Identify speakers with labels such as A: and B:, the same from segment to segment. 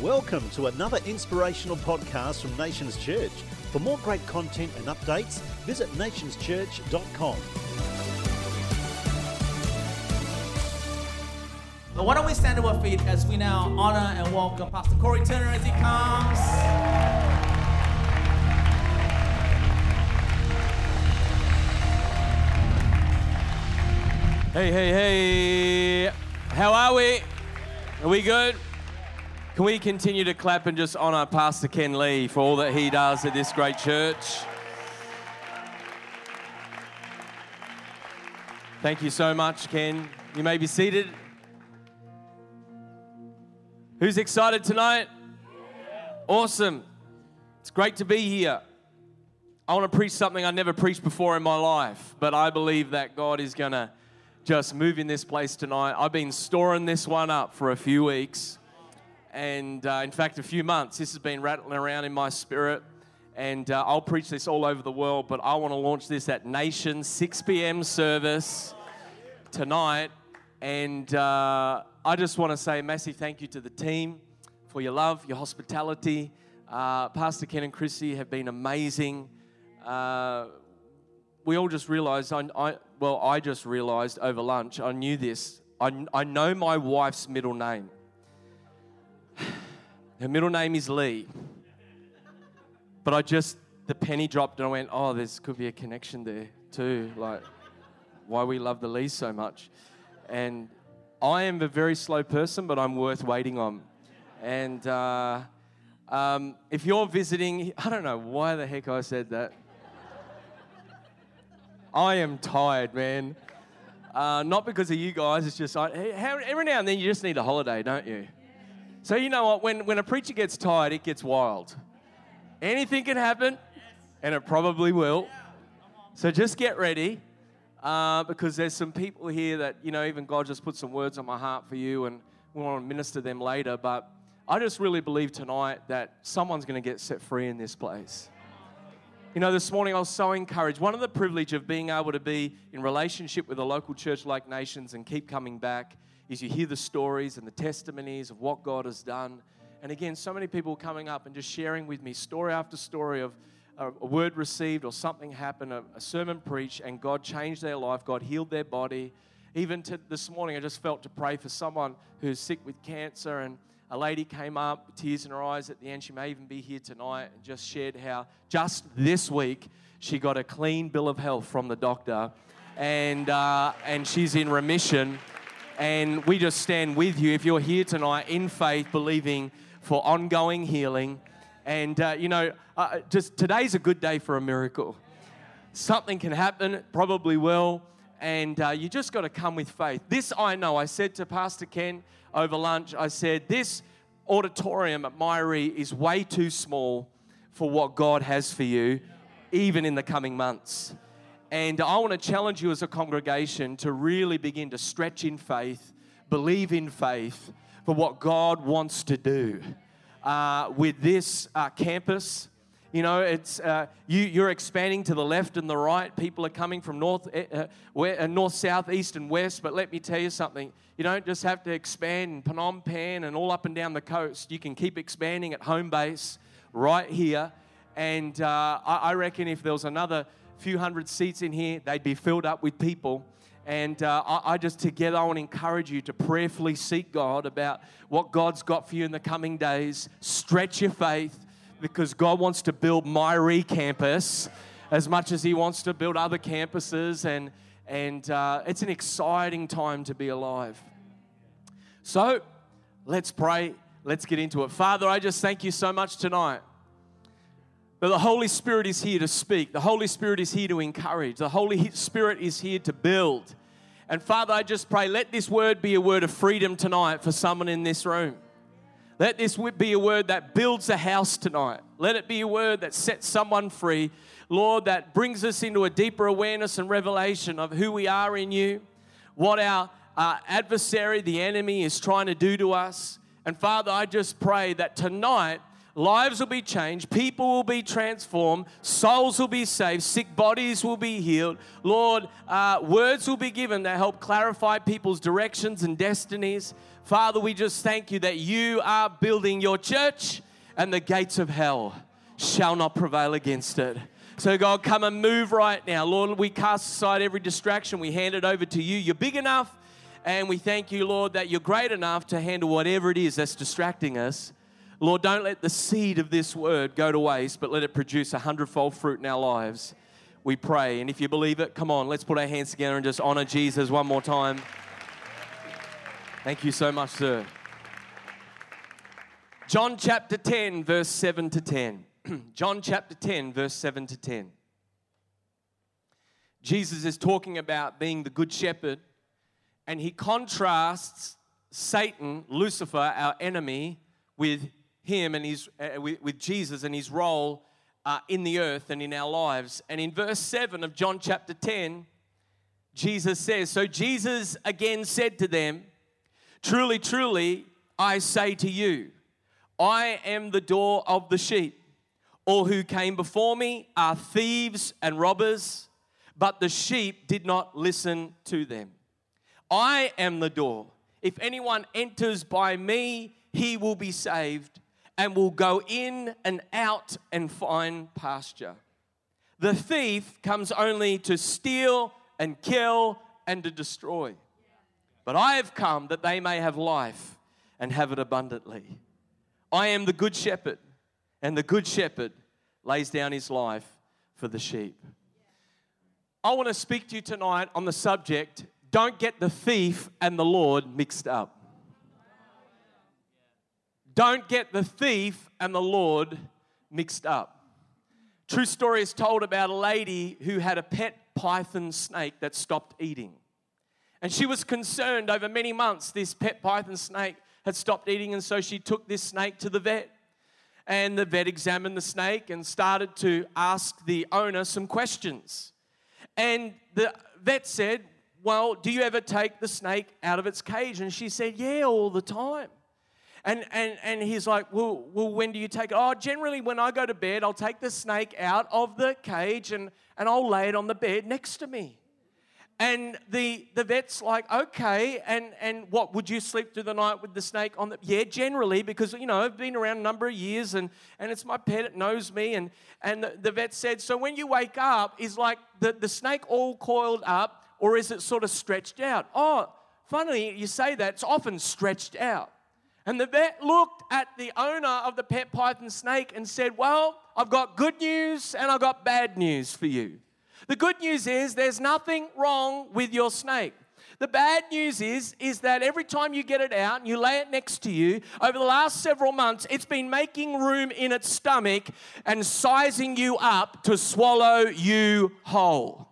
A: Welcome to another inspirational podcast from Nations Church. For more great content and updates, visit nationschurch.com.
B: So why don't we stand to our feet as we now honor and welcome Pastor Corey Turner as he comes.
C: Hey. How are we? Are we good? Can we continue to clap and just honor Pastor Ken Lee for all that he does at this great church? Thank you so much, Ken. You may be seated. Who's excited tonight? Awesome. It's great to be here. I want to preach something I never preached before in my life, but I believe that God is going to just move in this place tonight. I've been storing this one up for a few weeks, and in fact, a few months. This has been rattling around in my spirit, and I'll preach this all over the world, but I want to launch this at Nations 6 p.m. service tonight, and I just want to say a massive thank you to the team for your love, your hospitality. Pastor Ken and Chrissy have been amazing. We all just realized, I just realized over lunch, I knew this. I know my wife's middle name. Her middle name is Lee. But the penny dropped and I went, oh, there could be a connection there too. Like, why we love the Lees so much. And I am a very slow person, but I'm worth waiting on. And if you're visiting, I don't know why the heck I said that. I am tired, man. Not because of you guys. It's just every now and then you just need a holiday, don't you? So you know what? When a preacher gets tired, it gets wild. Anything can happen, and it probably will. So just get ready, because there's some people here that, even God just put some words on my heart for you, and we want to minister them later. But I just really believe tonight that someone's going to get set free in this place. This morning I was so encouraged. One of the privilege of being able to be in relationship with a local church like Nations and keep coming back is you hear the stories and the testimonies of what God has done. And again, so many people coming up and just sharing with me story after story of a word received or something happened, a sermon preached, and God changed their life, God healed their body. Even this morning I just felt to pray for someone who's sick with cancer, and a lady came up, tears in her eyes at the end. She may even be here tonight, and just shared how just this week she got a clean bill of health from the doctor, and she's in remission. And we just stand with you if you're here tonight in faith, believing for ongoing healing. And just today's a good day for a miracle. Something can happen, probably will, and you just got to come with faith. This I know. I said to Pastor Ken over lunch, I said, this auditorium at Myrie is way too small for what God has for you, even in the coming months. And I want to challenge you as a congregation to really begin to stretch in faith, believe in faith for what God wants to do with this campus. It's you're expanding to the left and the right. People are coming from north, south, east, and west. But let me tell you something. You don't just have to expand in Phnom Penh and all up and down the coast. You can keep expanding at home base right here. And I reckon if there was another few hundred seats in here, they'd be filled up with people. And I want to encourage you to prayerfully seek God about what God's got for you in the coming days. Stretch your faith, because God wants to build Myrie campus as much as He wants to build other campuses, and it's an exciting time to be alive. So let's pray. Let's get into it. Father, I just thank you so much tonight. But the Holy Spirit is here to speak. The Holy Spirit is here to encourage. The Holy Spirit is here to build. And Father, I just pray, let this word be a word of freedom tonight for someone in this room. Let this be a word that builds a house tonight. Let it be a word that sets someone free. Lord, that brings us into a deeper awareness and revelation of who we are in you, what our adversary, the enemy, is trying to do to us. And Father, I just pray that tonight, lives will be changed, people will be transformed, souls will be saved, sick bodies will be healed. Lord, words will be given that help clarify people's directions and destinies. Father, we just thank you that you are building your church and the gates of hell shall not prevail against it. So God, come and move right now. Lord, we cast aside every distraction. We hand it over to you. You're big enough, and we thank you, Lord, that you're great enough to handle whatever it is that's distracting us. Lord, don't let the seed of this word go to waste, but let it produce 100-fold fruit in our lives. We pray. And if you believe it, come on, let's put our hands together and just honor Jesus one more time. Thank you so much, sir. John chapter 10, verse 7 to 10. John chapter 10, verse 7 to 10. Jesus is talking about being the good shepherd, and he contrasts Satan, Lucifer, our enemy, with him and with Jesus and his role in the earth and in our lives. And in verse 7 of John chapter 10, Jesus says, "So Jesus again said to them, 'Truly, truly, I say to you, I am the door of the sheep. All who came before me are thieves and robbers, but the sheep did not listen to them. I am the door. If anyone enters by me, he will be saved and will go in and out and find pasture. The thief comes only to steal and kill and to destroy. But I have come that they may have life and have it abundantly. I am the good shepherd, and the good shepherd lays down his life for the sheep.'" I want to speak to you tonight on the subject, don't get the thief and the Lord mixed up. Don't get the thief and the Lord mixed up. True story is told about a lady who had a pet python snake that stopped eating. And she was concerned over many months this pet python snake had stopped eating, and so she took this snake to the vet. And the vet examined the snake and started to ask the owner some questions. And the vet said, "Well, do you ever take the snake out of its cage?" And she said, "Yeah, all the time." And he's like, well, when do you take it? "Oh, generally when I go to bed, I'll take the snake out of the cage and I'll lay it on the bed next to me." And the vet's like, "Okay, and what, would you sleep through the night with the snake on the..." "Yeah, generally, because, I've been around a number of years and it's my pet, it knows me." And the vet said, "So when you wake up, is like the snake all coiled up, or is it sort of stretched out?" "Oh, funny you say that, it's often stretched out." And the vet looked at the owner of the pet python snake and said, "Well, I've got good news and I've got bad news for you. The good news is there's nothing wrong with your snake. The bad news is that every time you get it out and you lay it next to you, over the last several months, it's been making room in its stomach and sizing you up to swallow you whole."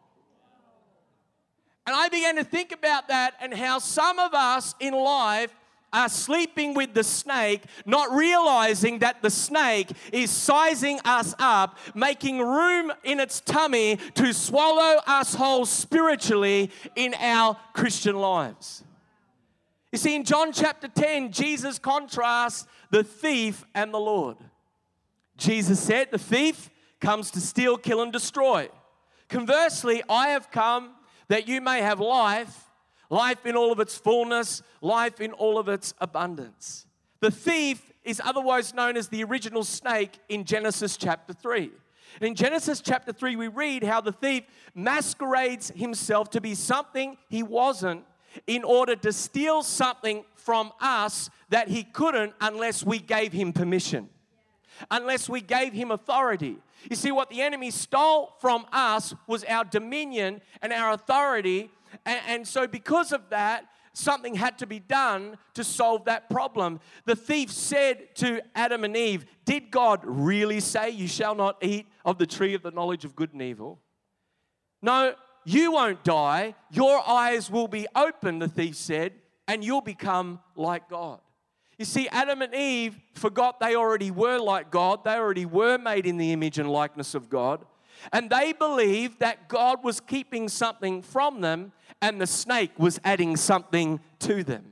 C: And I began to think about that and how some of us in life are sleeping with the snake, not realizing that the snake is sizing us up, making room in its tummy to swallow us whole spiritually in our Christian lives. You see, in John chapter 10, Jesus contrasts the thief and the Lord. Jesus said, "The thief comes to steal, kill, and destroy. Conversely, I have come that you may have life in all of its fullness, life in all of its abundance." The thief is otherwise known as the original snake in Genesis chapter 3. And in Genesis chapter 3, we read how the thief masquerades himself to be something he wasn't in order to steal something from us that he couldn't unless we gave him permission, unless we gave him authority. You see, what the enemy stole from us was our dominion and our authority. And so because of that, something had to be done to solve that problem. The thief said to Adam and Eve, "Did God really say you shall not eat of the tree of the knowledge of good and evil?" "No, you won't die. Your eyes will be open," the thief said, "and you'll become like God." You see, Adam and Eve forgot they already were like God. They already were made in the image and likeness of God. And they believed that God was keeping something from them and the snake was adding something to them.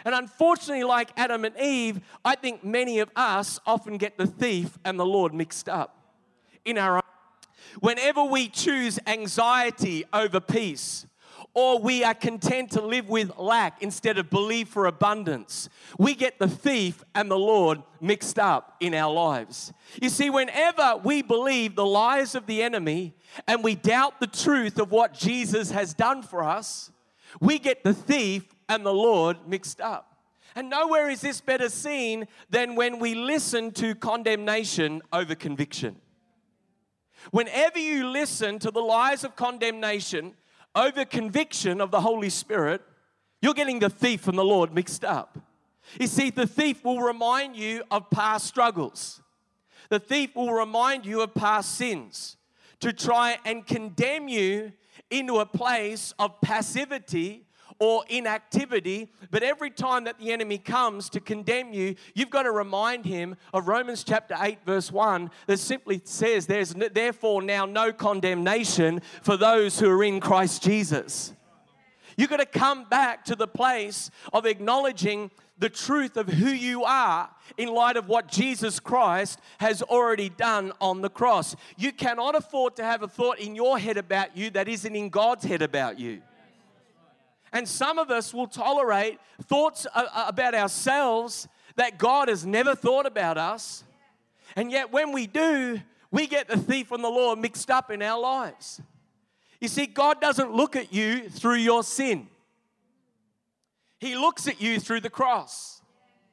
C: And unfortunately, like Adam and Eve, I think many of us often get the thief and the Lord mixed up in our own. Whenever we choose anxiety over peace, or we are content to live with lack instead of believe for abundance, we get the thief and the Lord mixed up in our lives. You see, whenever we believe the lies of the enemy and we doubt the truth of what Jesus has done for us, we get the thief and the Lord mixed up. And nowhere is this better seen than when we listen to condemnation over conviction. Whenever you listen to the lies of condemnation over conviction of the Holy Spirit, you're getting the thief and the Lord mixed up. You see, the thief will remind you of past struggles. The thief will remind you of past sins to try and condemn you into a place of passivity or inactivity. But every time that the enemy comes to condemn you, you've got to remind him of Romans chapter 8 verse 1 that simply says, there's therefore now no condemnation for those who are in Christ Jesus. You've got to come back to the place of acknowledging the truth of who you are in light of what Jesus Christ has already done on the cross. You cannot afford to have a thought in your head about you that isn't in God's head about you. And some of us will tolerate thoughts about ourselves that God has never thought about us. And yet when we do, we get the thief and the Lord mixed up in our lives. You see, God doesn't look at you through your sin. He looks at you through the cross.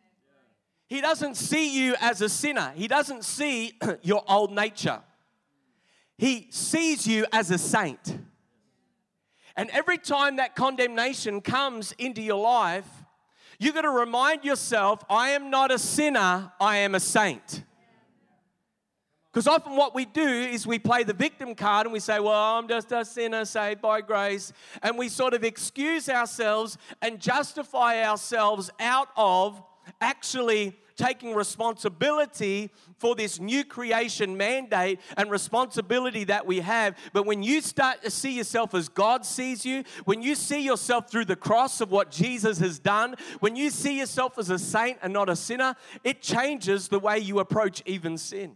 C: He doesn't see you as a sinner. He doesn't see your old nature. He sees you as a saint. And every time that condemnation comes into your life, you've got to remind yourself, I am not a sinner, I am a saint. Because often what we do is we play the victim card and we say, well, I'm just a sinner saved by grace. And we sort of excuse ourselves and justify ourselves out of actually taking responsibility for this new creation mandate and responsibility that we have. But when you start to see yourself as God sees you, when you see yourself through the cross of what Jesus has done, when you see yourself as a saint and not a sinner, it changes the way you approach even sin.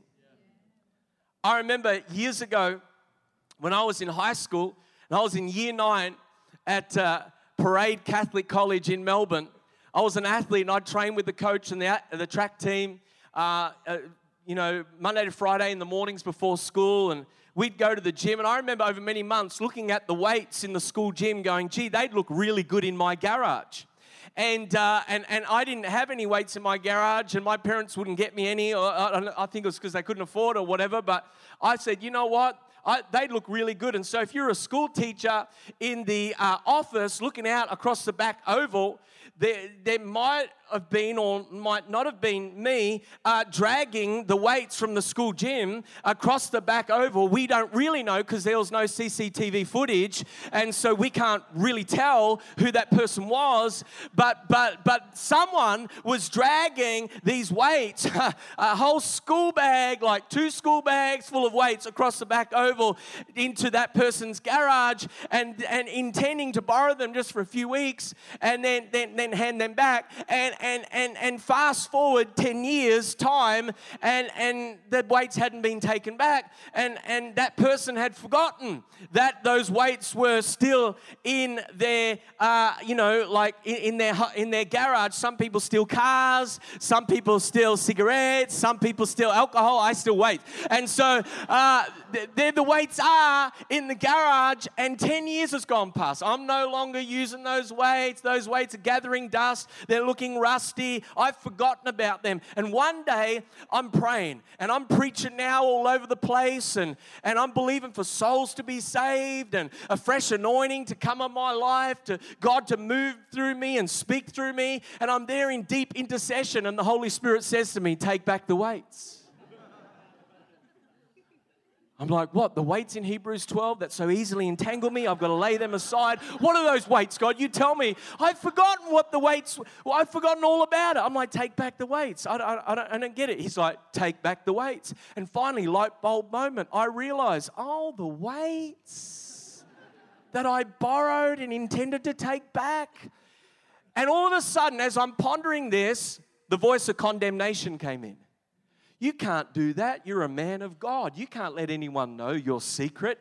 C: I remember years ago when I was in high school and I was in year 9 at Parade Catholic College in Melbourne. I was an athlete and I'd train with the coach and the track team, Monday to Friday in the mornings before school, and we'd go to the gym. And I remember over many months looking at the weights in the school gym going, gee, they'd look really good in my garage. And I didn't have any weights in my garage, and my parents wouldn't get me any. Or I think it was because they couldn't afford or whatever. But I said, you know what? They'd look really good. And so if you're a school teacher in the office looking out across the back oval, there might have been or might not have been me dragging the weights from the school gym across the back oval. We don't really know because there was no CCTV footage, and so we can't really tell who that person was. But someone was dragging these weights, a whole school bag, like 2 school bags full of weights across the back oval into that person's garage, and intending to borrow them just for a few weeks and then hand them back. And fast forward 10 years time, and the weights hadn't been taken back, and that person had forgotten that those weights were still in their in their garage. Some people steal cars, some people steal cigarettes, some people steal alcohol. I steal weights. And so there the weights are in the garage, and 10 years has gone past. I'm no longer using those weights. Those weights are gathering dust. They're looking rusty. I've forgotten about them. And one day I'm praying and I'm preaching now all over the place, and I'm believing for souls to be saved and a fresh anointing to come on my life, to God to move through me and speak through me. And I'm there in deep intercession, and the Holy Spirit says to me, take back the weights. I'm like, what? The weights in Hebrews 12 that so easily entangle me? I've got to lay them aside. What are those weights, God? You tell me. I've forgotten what the weights, I've forgotten all about it. I'm like, take back the weights. I don't get it. He's like, take back the weights. And finally, light bulb moment, I realize, the weights that I borrowed and intended to take back, And all of a sudden, as I'm pondering this, the voice of condemnation came in. You can't do that. You're a man of God. You can't let anyone know your secret.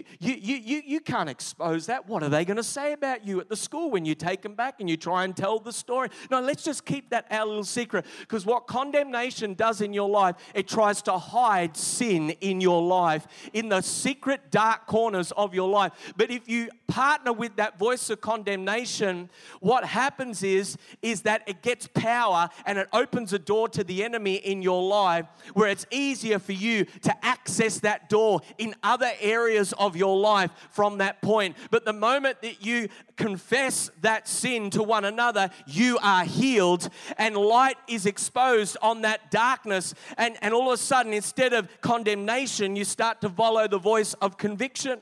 C: You can't expose that. What are they going to say about you at the school when you take them back and you try and tell the story? No, let's just keep that our little secret. Because what condemnation does in your life, it tries to hide sin in your life, in the secret dark corners of your life. But if you partner with that voice of condemnation, what happens is that it gets power and it opens a door to the enemy in your life, where it's easier for you to access that door in other areas of your life from that point. But the moment that you confess that sin to one another, you are healed and light is exposed on that darkness. And all of a sudden, instead of condemnation, you start to follow the voice of conviction.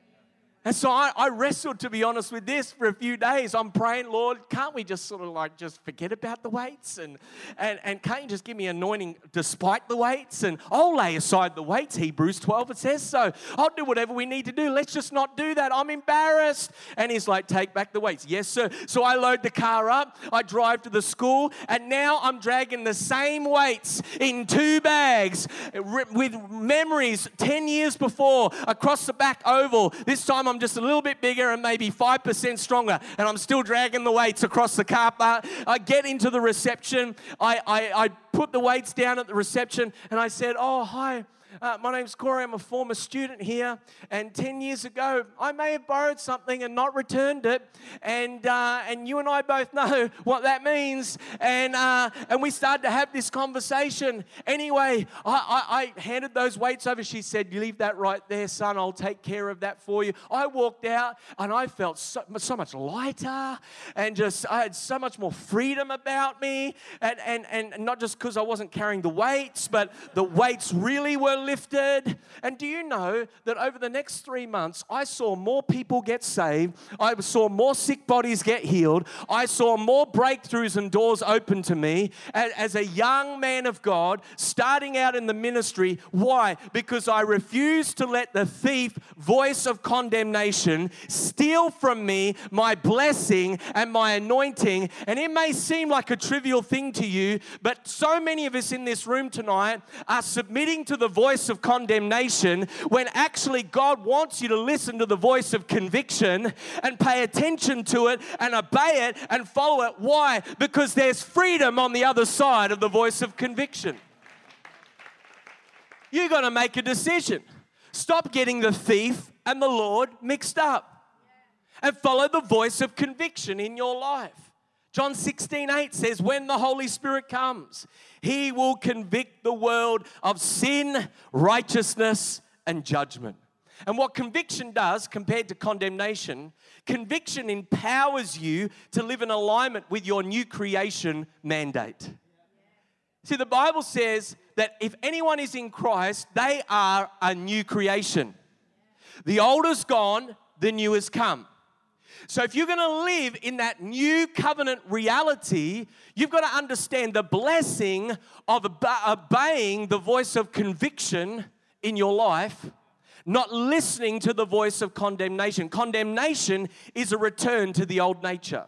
C: And so I wrestled, to be honest, with this for a few days. I'm praying, Lord, can't we just sort of like just forget about the weights? And can't you just give me anointing despite the weights? And I'll lay aside the weights. Hebrews 12, it says so. I'll do whatever we need to do. Let's just not do that. I'm embarrassed. And he's like, take back the weights. Yes, sir. So I load the car up. I drive to the school. And now I'm dragging the same weights in 2 bags with memories 10 years before across the back oval. This time I'm just a little bit bigger and maybe 5% stronger, and I'm still dragging the weights across the car park. I get into the reception. I put the weights down at the reception, and I said, oh, hi. My name's Corey. I'm a former student here, and 10 years ago, I may have borrowed something and not returned it, and you and I both know what that means, and we started to have this conversation. Anyway, I handed those weights over. She said, you leave that right there, son. I'll take care of that for you. I walked out, and I felt so much lighter, and just I had so much more freedom about me, and not just because I wasn't carrying the weights, but the weights really were lifted. And do you know that over the next 3 months, I saw more people get saved. I saw more sick bodies get healed. I saw more breakthroughs and doors open to me as a young man of God starting out in the ministry. Why? Because I refused to let the thief voice of condemnation steal from me my blessing and my anointing. And it may seem like a trivial thing to you, but so many of us in this room tonight are submitting to the voice of condemnation when actually God wants you to listen to the voice of conviction and pay attention to it and obey it and follow it. Why? Because there's freedom on the other side of the voice of conviction. You've got to make a decision. Stop getting the thief and the Lord mixed up and follow the voice of conviction in your life. John 16:8 says, when the Holy Spirit comes, He will convict the world of sin, righteousness, and judgment. And what conviction does compared to condemnation, conviction empowers you to live in alignment with your new creation mandate. See, the Bible says that if anyone is in Christ, they are a new creation. The old is gone, the new has come. So if you're going to live in that new covenant reality, you've got to understand the blessing of obeying the voice of conviction in your life, not listening to the voice of condemnation. Condemnation is a return to the old nature.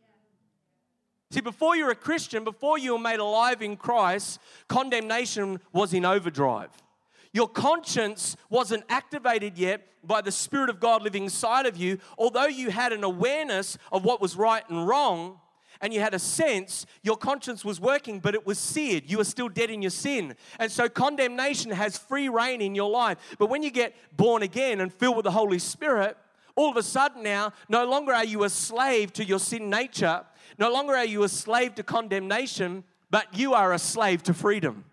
C: See, before you're a Christian, before you were made alive in Christ, condemnation was in overdrive. Your conscience wasn't activated yet by the Spirit of God living inside of you. Although you had an awareness of what was right and wrong, and you had a sense, your conscience was working, but it was seared. You were still dead in your sin. And so condemnation has free reign in your life. But when you get born again and filled with the Holy Spirit, all of a sudden now, no longer are you a slave to your sin nature. No longer are you a slave to condemnation, but you are a slave to freedom.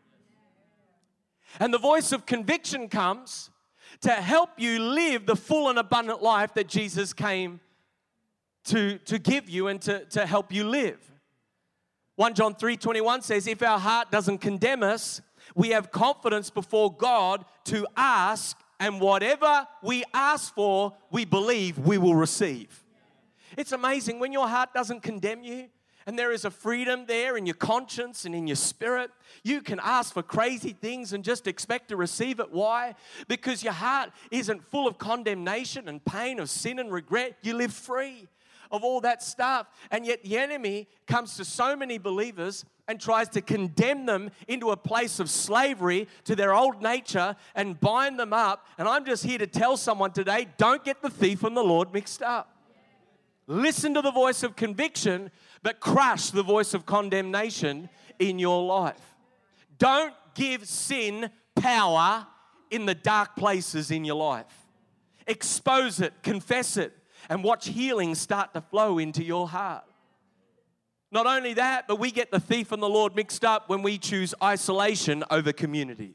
C: And the voice of conviction comes to help you live the full and abundant life that Jesus came to give you and to help you live. 1 John 3:21 says, if our heart doesn't condemn us, we have confidence before God to ask, and whatever we ask for, we believe we will receive. It's amazing when your heart doesn't condemn you, and there is a freedom there in your conscience and in your spirit. You can ask for crazy things and just expect to receive it. Why? Because your heart isn't full of condemnation and pain of sin and regret. You live free. of all that stuff. And yet the enemy comes to so many believers and tries to condemn them into a place of slavery to their old nature and bind them up. And I'm just here to tell someone today, don't get the thief and the Lord mixed up. Listen to the voice of conviction, but crush the voice of condemnation in your life. Don't give sin power in the dark places in your life. Expose it, confess it, and watch healing start to flow into your heart. Not only that, but we get the thief and the Lord mixed up when we choose isolation over community.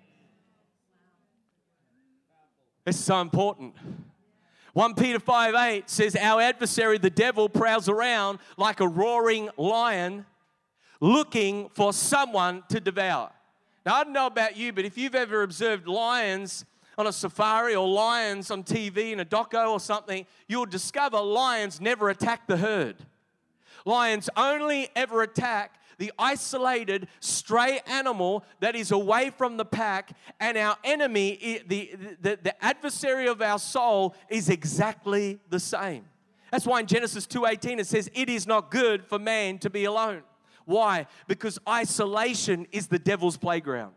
C: It's so important. 1 Peter 5:8 says, our adversary, the devil, prowls around like a roaring lion looking for someone to devour. Now, I don't know about you, but if you've ever observed lions on a safari or lions on TV in a doco or something, you'll discover lions never attack the herd. Lions only ever attack the isolated, stray animal that is away from the pack, and our enemy, the adversary of our soul, is exactly the same. That's why in Genesis 2:18 it says, it is not good for man to be alone. Why? Because isolation is the devil's playground.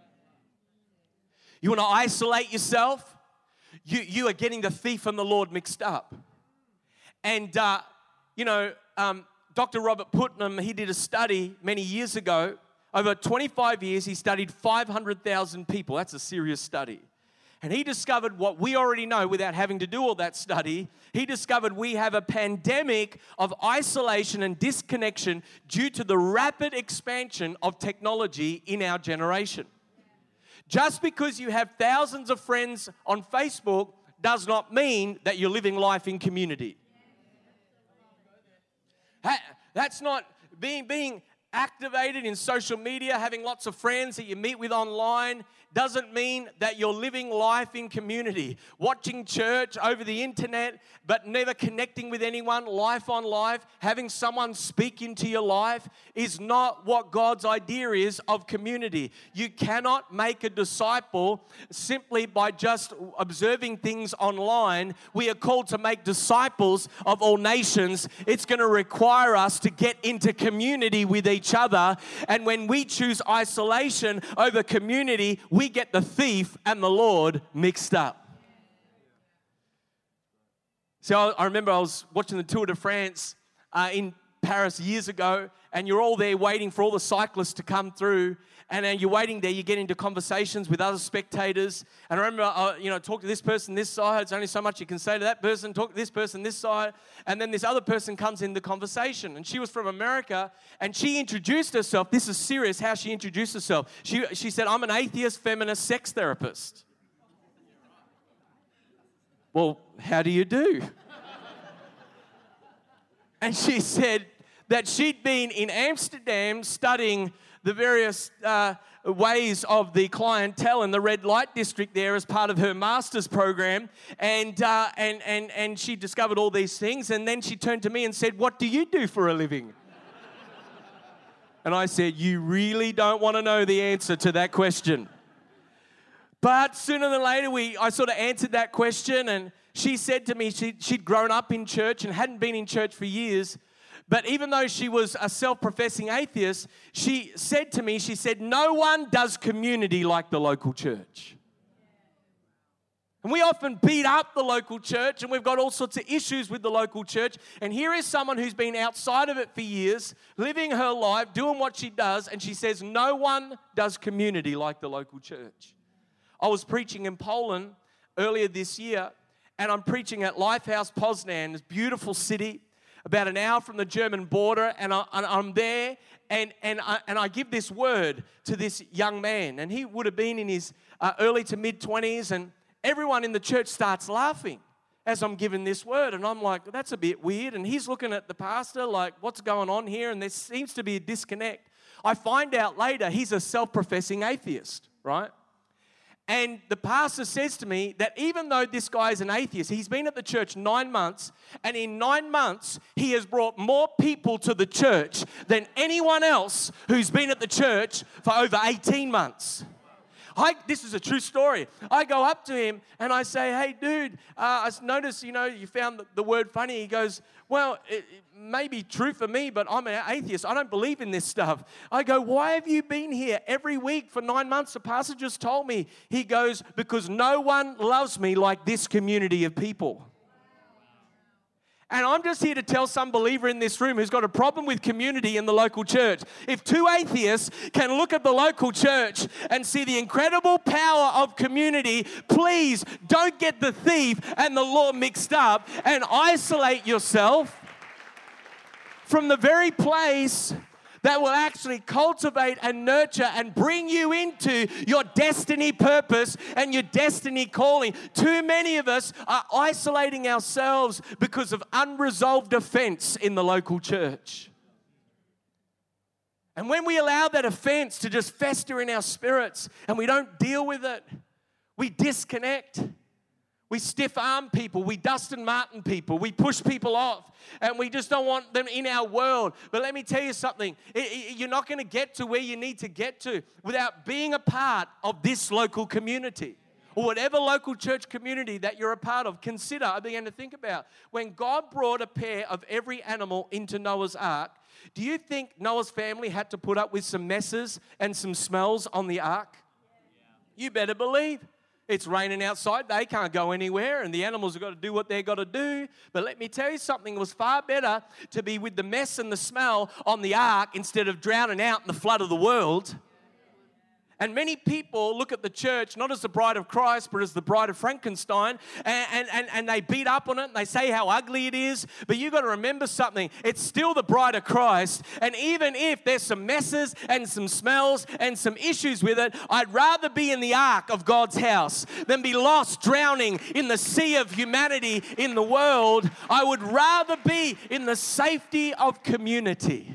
C: You want to isolate yourself? You are getting the thief and the Lord mixed up. And, Dr. Robert Putnam, he did a study many years ago. Over 25 years, he studied 500,000 people. That's a serious study. And he discovered what we already know without having to do all that study. He discovered we have a pandemic of isolation and disconnection due to the rapid expansion of technology in our generation. Just because you have thousands of friends on Facebook does not mean that you're living life in community. That's not being activated in social media, having lots of friends that you meet with online doesn't mean that you're living life in community. Watching church over the internet, but never connecting with anyone, life on life, having someone speak into your life is not what God's idea is of community. You cannot make a disciple simply by just observing things online. We are called to make disciples of all nations. It's going to require us to get into community with each other. And when we choose isolation over community, we get the thief and the Lord mixed up. So I remember I was watching the Tour de France in Paris years ago, and you're all there waiting for all the cyclists to come through. And you're waiting there, you get into conversations with other spectators. And I remember, talk to this person this side. It's only so much you can say to that person. Talk to this person this side. And then this other person comes in the conversation. And she was from America, and she introduced herself. This is serious how she introduced herself. She said, I'm an atheist, feminist, sex therapist. Well, how do you do? And she said that she'd been in Amsterdam studying the various ways of the clientele in the red light district there as part of her master's program, and she discovered all these things, and then she turned to me and said, what do you do for a living? And I said, you really don't want to know the answer to that question. But sooner than later, I sort of answered that question, and she said to me she'd grown up in church and hadn't been in church for years. But even though she was a self-professing atheist, she said to me, no one does community like the local church. And we often beat up the local church, and we've got all sorts of issues with the local church. And here is someone who's been outside of it for years, living her life, doing what she does, and she says, no one does community like the local church. I was preaching in Poland earlier this year, and I'm preaching at Lifehouse Poznan, this beautiful city, about an hour from the German border, and I'm there, and I give this word to this young man, and he would have been in his early to mid-20s, and everyone in the church starts laughing as I'm giving this word, and I'm like, that's a bit weird, and he's looking at the pastor like, what's going on here, and there seems to be a disconnect. I find out later he's a self-professing atheist, right? And the pastor says to me that even though this guy is an atheist, he's been at the church 9 months, and in 9 months, he has brought more people to the church than anyone else who's been at the church for over 18 months. This is a true story. I go up to him and I say, hey, dude, I noticed, you found the word funny. He goes, well, it may be true for me, but I'm an atheist. I don't believe in this stuff. I go, why have you been here every week for 9 months? The pastor just told me. He goes, because no one loves me like this community of people. And I'm just here to tell some believer in this room who's got a problem with community in the local church. If two atheists can look at the local church and see the incredible power of community, please don't get the thief and the law mixed up and isolate yourself from the very place that will actually cultivate and nurture and bring you into your destiny purpose and your destiny calling. Too many of us are isolating ourselves because of unresolved offense in the local church. And when we allow that offense to just fester in our spirits and we don't deal with it, we disconnect. We stiff-arm people, we Dustin Martin people, we push people off, and we just don't want them in our world. But let me tell you something, you're not going to get to where you need to get to without being a part of this local community. Or whatever local church community that you're a part of. Consider, I began to think about, when God brought a pair of every animal into Noah's ark, do you think Noah's family had to put up with some messes and some smells on the ark? You better believe. It's raining outside, they can't go anywhere, and the animals have got to do what they've got to do. But let me tell you something, it was far better to be with the mess and the smell on the ark instead of drowning out in the flood of the world. And many people look at the church not as the bride of Christ, but as the bride of Frankenstein, and they beat up on it, and they say how ugly it is. But you've got to remember something. It's still the bride of Christ, and even if there's some messes and some smells and some issues with it, I'd rather be in the ark of God's house than be lost, drowning in the sea of humanity in the world. I would rather be in the safety of community.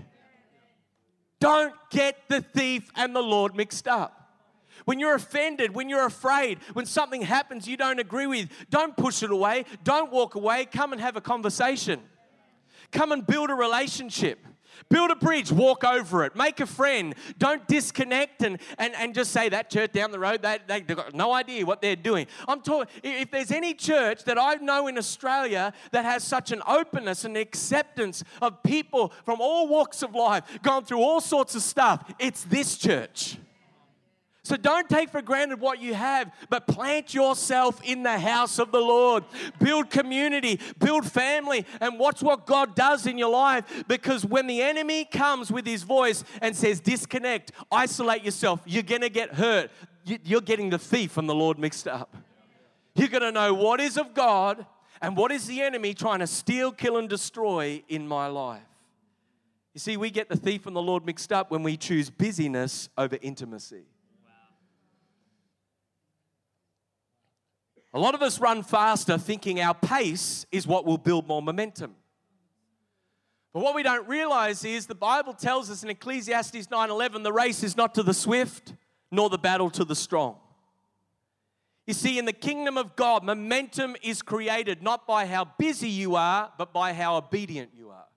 C: Don't get the thief and the Lord mixed up. When you're offended, when you're afraid, when something happens you don't agree with, don't push it away. Don't walk away. Come and have a conversation. Come and build a relationship. Build a bridge, walk over it, make a friend. Don't disconnect and just say that church down the road, they've got no idea what they're doing. I'm talking, if there's any church that I know in Australia that has such an openness and acceptance of people from all walks of life, going through all sorts of stuff, it's this church. So don't take for granted what you have, but plant yourself in the house of the Lord. Build community, build family, and watch what God does in your life. Because when the enemy comes with his voice and says, disconnect, isolate yourself, you're going to get hurt. You're getting the thief and the Lord mixed up. You're going to know what is of God and what is the enemy trying to steal, kill, and destroy in my life. You see, we get the thief and the Lord mixed up when we choose busyness over intimacy. A lot of us run faster thinking our pace is what will build more momentum. But what we don't realize is the Bible tells us in Ecclesiastes 9:11, the race is not to the swift, nor the battle to the strong. You see, in the kingdom of God, momentum is created not by how busy you are, but by how obedient you are.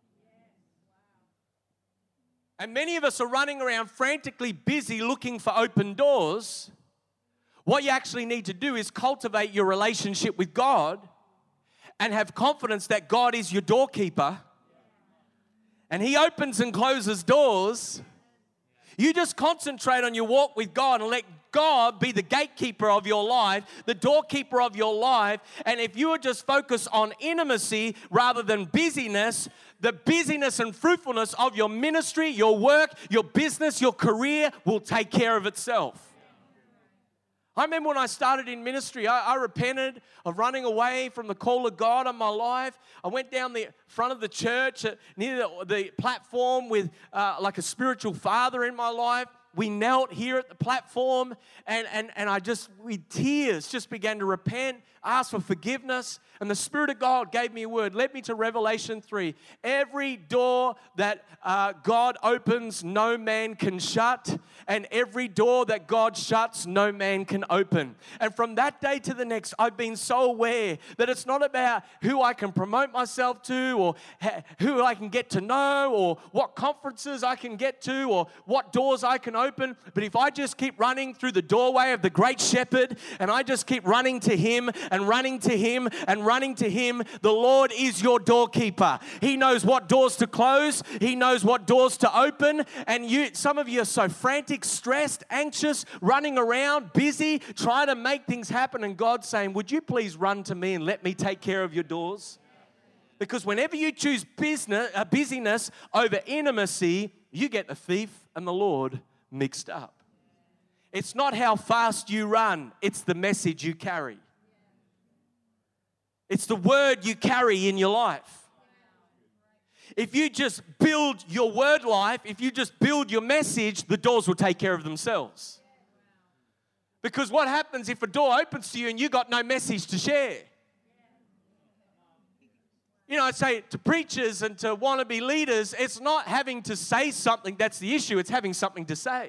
C: And many of us are running around frantically busy looking for open doors. What you actually need to do is cultivate your relationship with God and have confidence that God is your doorkeeper and He opens and closes doors. You just concentrate on your walk with God and let God be the gatekeeper of your life, the doorkeeper of your life. And if you would just focus on intimacy rather than busyness, the busyness and fruitfulness of your ministry, your work, your business, your career will take care of itself. I remember when I started in ministry, I repented of running away from the call of God on my life. I went down the front of the church near the platform with like a spiritual father in my life. We knelt here at the platform and I just, with tears, just began to repent, ask for forgiveness. And the Spirit of God gave me a word, led me to Revelation 3. Every door that God opens, no man can shut. And every door that God shuts, no man can open. And from that day to the next, I've been so aware that it's not about who I can promote myself to or who I can get to know or what conferences I can get to or what doors I can open, but if I just keep running through the doorway of the great shepherd and I just keep running to him and running to him and running to him, the Lord is your doorkeeper. He knows what doors to close. He knows what doors to open. And some of you are so frantic, stressed, anxious, running around, busy, trying to make things happen. And God's saying, would you please run to me and let me take care of your doors? Because whenever you choose busyness over intimacy, you get the thief and the Lord mixed up. It's not how fast you run, it's the message you carry. It's the word you carry in your life. If you just build your word life, if you just build your message, the doors will take care of themselves. Because what happens if a door opens to you and you got no message to share? You know, I say to preachers and to wannabe leaders, it's not having to say something that's the issue, it's having something to say.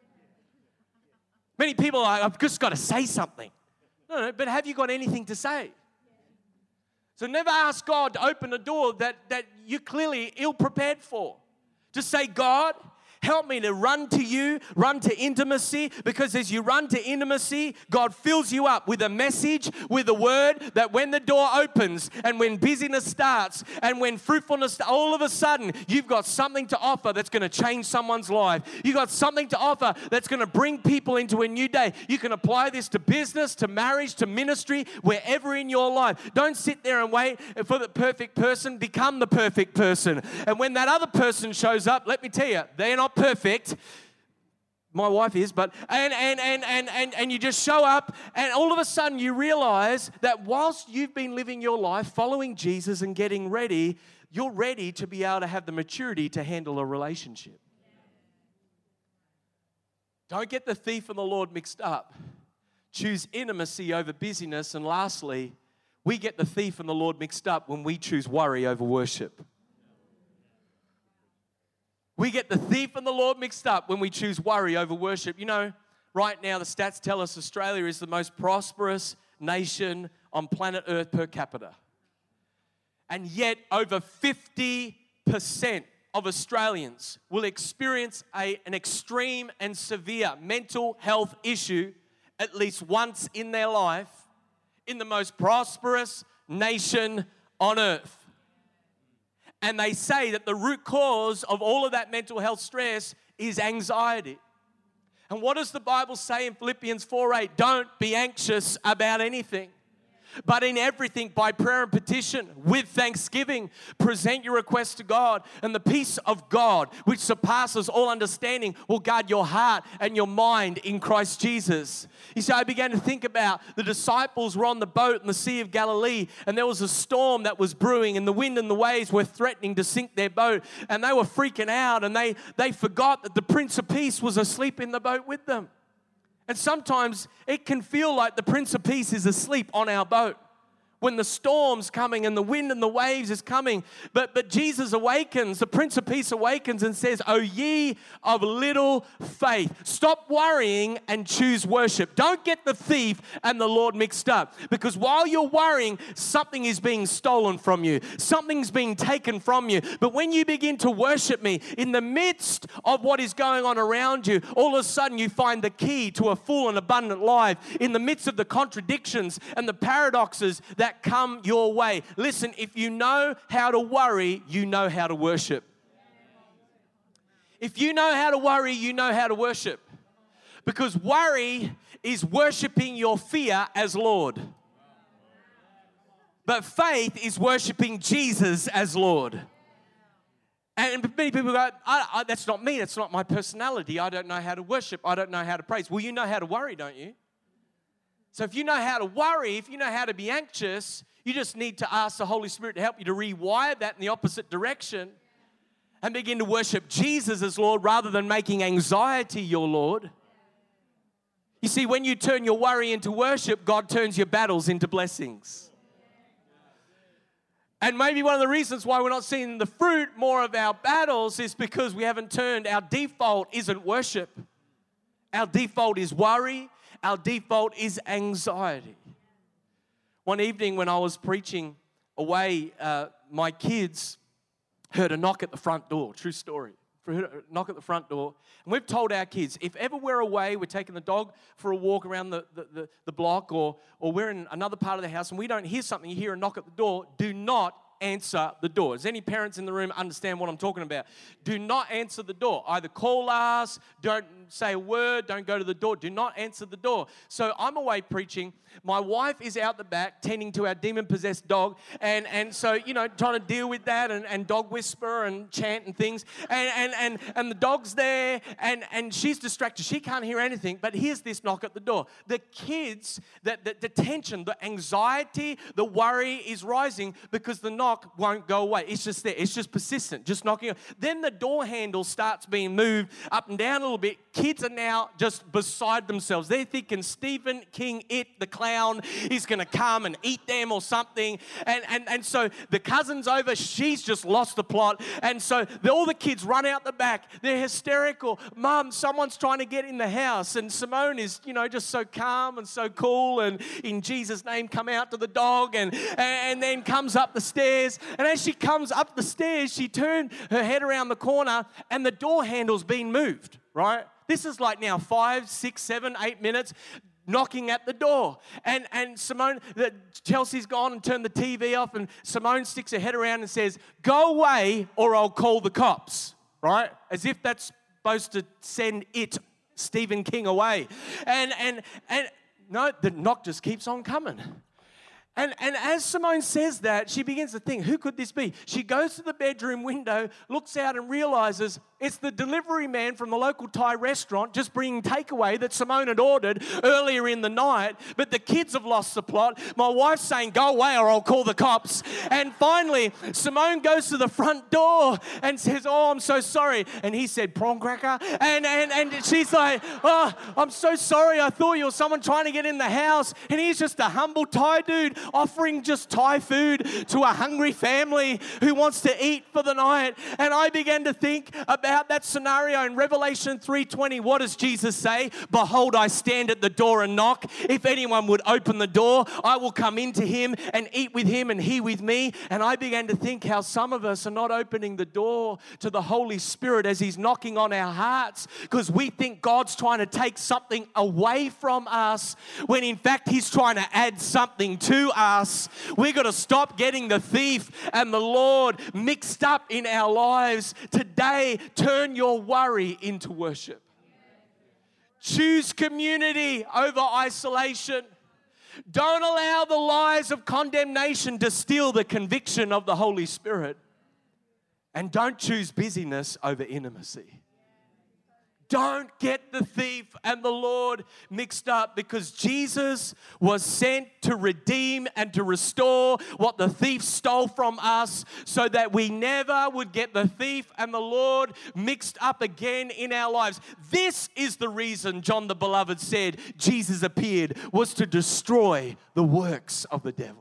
C: Many people are, I've just got to say something. No, but have you got anything to say? So never ask God to open a door that you're clearly ill-prepared for. Just say, God, help me to run to you, run to intimacy, because as you run to intimacy, God fills you up with a message, with a word that when the door opens and when busyness starts and when fruitfulness, all of a sudden, you've got something to offer that's going to change someone's life. You've got something to offer that's going to bring people into a new day. You can apply this to business, to marriage, to ministry, wherever in your life. Don't sit there and wait for the perfect person. Become the perfect person. And when that other person shows up, let me tell you, they're not perfect. My wife is, but and you just show up, and all of a sudden you realize that whilst you've been living your life following Jesus and getting ready, you're ready to be able to have the maturity to handle a relationship. Don't get the thief and the Lord mixed up. Choose intimacy over busyness. And lastly, we get the thief and the Lord mixed up when we choose worry over worship. We get the thief and the Lord mixed up when we choose worry over worship. You know, right now the stats tell us Australia is the most prosperous nation on planet Earth per capita. And yet over 50% of Australians will experience an extreme and severe mental health issue at least once in their life in the most prosperous nation on earth. And they say that the root cause of all of that mental health stress is anxiety. And what does the Bible say in Philippians 4:8? Don't be anxious about anything, but in everything by prayer and petition with thanksgiving present your requests to God, and the peace of God which surpasses all understanding will guard your heart and your mind in Christ Jesus. You see, I began to think about the disciples were on the boat in the Sea of Galilee, and there was a storm that was brewing, and the wind and the waves were threatening to sink their boat, and they were freaking out, and they forgot that the Prince of Peace was asleep in the boat with them. And sometimes it can feel like the Prince of Peace is asleep on our boat when the storm's coming and the wind and the waves is coming. But Jesus awakens, the Prince of Peace awakens and says, "O ye of little faith." Stop worrying and choose worship. Don't get the thief and the Lord mixed up. Because while you're worrying, something is being stolen from you. Something's being taken from you. But when you begin to worship me, in the midst of what is going on around you, all of a sudden you find the key to a full and abundant life. In the midst of the contradictions and the paradoxes that come your way. Listen, if you know how to worry, you know how to worship. If you know how to worry, you know how to worship. Because worry is worshiping your fear as Lord. But faith is worshiping Jesus as Lord. And many people go, that's not me, that's not my personality. I don't know how to worship, I don't know how to praise. Well, you know how to worry, don't you? So if you know how to worry, if you know how to be anxious, you just need to ask the Holy Spirit to help you to rewire that in the opposite direction and begin to worship Jesus as Lord rather than making anxiety your Lord. You see, when you turn your worry into worship, God turns your battles into blessings. And maybe one of the reasons why we're not seeing the fruit more of our battles is because we haven't turned, our default isn't worship. Our default is worry. Our default is anxiety. One evening when I was preaching away, my kids heard a knock at the front door. True story. knock at the front door. And we've told our kids, if ever we're away, we're taking the dog for a walk around the block, or we're in another part of the house and we don't hear something, you hear a knock at the door, do not answer the door. Does any parents in the room understand what I'm talking about? Do not answer the door. Either call us, don't say a word, don't go to the door. Do not answer the door. So I'm away preaching. My wife is out the back tending to our demon-possessed dog. And so, trying to deal with that and dog whisper and chant and things. And the dog's there and she's distracted. She can't hear anything. But here's this knock at the door. The kids, the tension, the anxiety, the worry is rising because the knock won't go away. It's just there. It's just persistent, just knocking. Then the door handle starts being moved up and down a little bit. Kids are now just beside themselves. They're thinking Stephen King, the clown, is going to come and eat them or something. And so the cousin's over. She's just lost the plot. And so all the kids run out the back. They're hysterical. Mum, someone's trying to get in the house. And Simone is, just so calm and so cool. And in Jesus' name, come out to the dog. And then comes up the stairs. And as she comes up the stairs, she turned her head around the corner and the door handle's been moved, right? This is like now 5, 6, 7, 8 minutes knocking at the door. And Simone, Chelsea's gone and turned the TV off, and Simone sticks her head around and says, "Go away or I'll call the cops," right? As if that's supposed to send Stephen King, away. And no, the knock just keeps on coming. And as Simone says that, she begins to think, who could this be? She goes to the bedroom window, looks out and realizes it's the delivery man from the local Thai restaurant just bringing takeaway that Simone had ordered earlier in the night. But the kids have lost the plot. My wife's saying, "Go away or I'll call the cops." And finally, Simone goes to the front door and says, "Oh, I'm so sorry." And he said, "Prawn cracker." And she's like, "Oh, I'm so sorry. I thought you were someone trying to get in the house." And he's just a humble Thai dude offering just Thai food to a hungry family who wants to eat for the night. And I began to think about that scenario in Revelation 3:20. What does Jesus say? "Behold, I stand at the door and knock. If anyone would open the door, I will come into him and eat with him and he with me." And I began to think how some of us are not opening the door to the Holy Spirit as he's knocking on our hearts because we think God's trying to take something away from us when in fact he's trying to add something to us. We've got to stop getting the thief and the Lord mixed up in our lives. Today, turn your worry into worship. Choose community over isolation. Don't allow the lies of condemnation to steal the conviction of the Holy Spirit. And don't choose busyness over intimacy. Don't get the thief and the Lord mixed up because Jesus was sent to redeem and to restore what the thief stole from us so that we never would get the thief and the Lord mixed up again in our lives. This is the reason John the Beloved said Jesus appeared, was to destroy the works of the devil.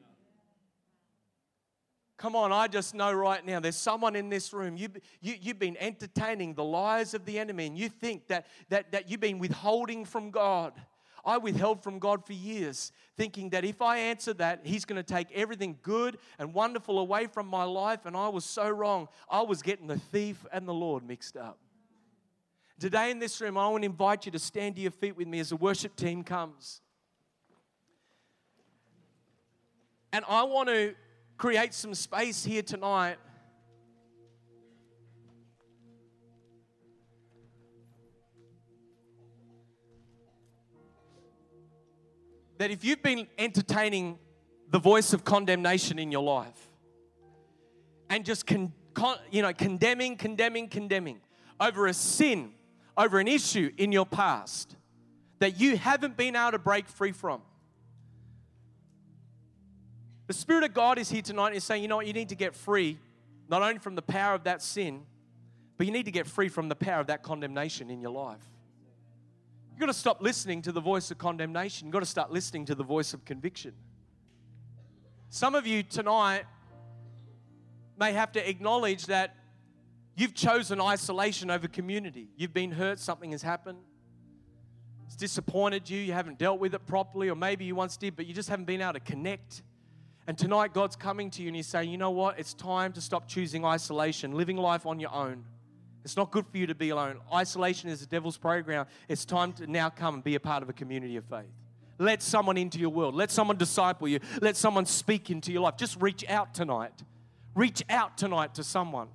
C: Come on, I just know right now there's someone in this room, you've been entertaining the lies of the enemy and you think that you've been withholding from God. I withheld from God for years, thinking that if I answer that, he's going to take everything good and wonderful away from my life, and I was so wrong. I was getting the thief and the Lord mixed up. Today in this room, I want to invite you to stand to your feet with me as the worship team comes. And I want to create some space here tonight that if you've been entertaining the voice of condemnation in your life and just condemning over a sin, over an issue in your past that you haven't been able to break free from, the Spirit of God is here tonight and is saying, you know what, you need to get free, not only from the power of that sin, but you need to get free from the power of that condemnation in your life. You've got to stop listening to the voice of condemnation. You've got to start listening to the voice of conviction. Some of you tonight may have to acknowledge that you've chosen isolation over community. You've been hurt, something has happened. It's disappointed you, you haven't dealt with it properly, or maybe you once did, but you just haven't been able to connect. And tonight God's coming to you and he's saying, you know what? It's time to stop choosing isolation, living life on your own. It's not good for you to be alone. Isolation is the devil's playground. It's time to now come and be a part of a community of faith. Let someone into your world. Let someone disciple you. Let someone speak into your life. Just reach out tonight. Reach out tonight to someone.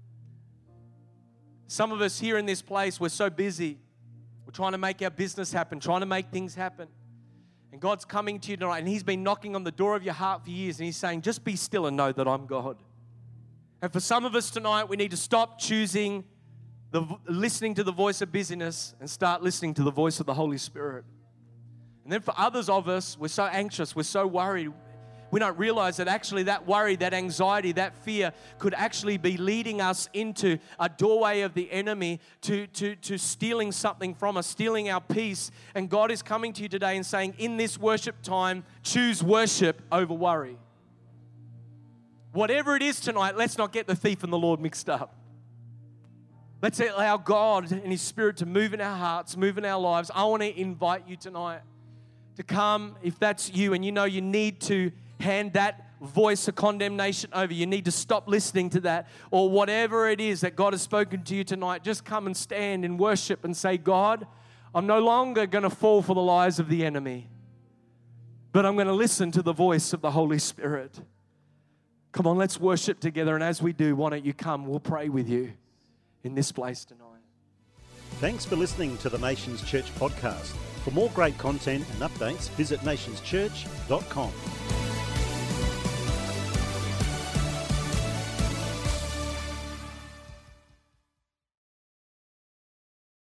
C: Some of us here in this place, we're so busy. We're trying to make our business happen, trying to make things happen. And God's coming to you tonight, and He's been knocking on the door of your heart for years, and He's saying, just be still and know that I'm God. And for some of us tonight, we need to stop choosing listening to the voice of busyness and start listening to the voice of the Holy Spirit. And then for others of us, we're so anxious, we're so worried. We don't realize that actually that worry, that anxiety, that fear could actually be leading us into a doorway of the enemy to stealing something from us, stealing our peace. And God is coming to you today and saying, in this worship time, choose worship over worry. Whatever it is tonight, let's not get the thief and the Lord mixed up. Let's allow God and His Spirit to move in our hearts, move in our lives. I want to invite you tonight to come, if that's you and you know you need to hand that voice of condemnation over. You need to stop listening to that, or whatever it is that God has spoken to you tonight. Just come and stand in worship and say, God, I'm no longer going to fall for the lies of the enemy, but I'm going to listen to the voice of the Holy Spirit. Come on, let's worship together. And as we do, why don't you come? We'll pray with you in this place tonight.
A: Thanks for listening to the Nations Church podcast. For more great content and updates, visit nationschurch.com.